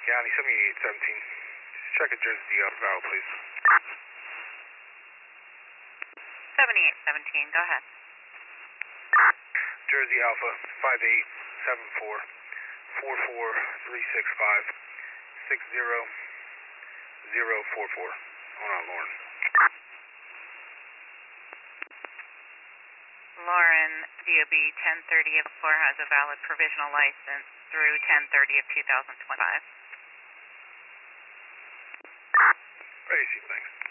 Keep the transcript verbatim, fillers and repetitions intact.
County seventy-eight seventeen. Check a Jersey D Alpha Vowel, please. seventy-eight seventeen, go ahead. Jersey Alpha five eight seven four four four three six five six zero zero four four. Hold on, Lauren. Lauren, D O B ten thirty of four has a valid provisional license through ten thirty of two thousand twenty-five. Ready, thanks.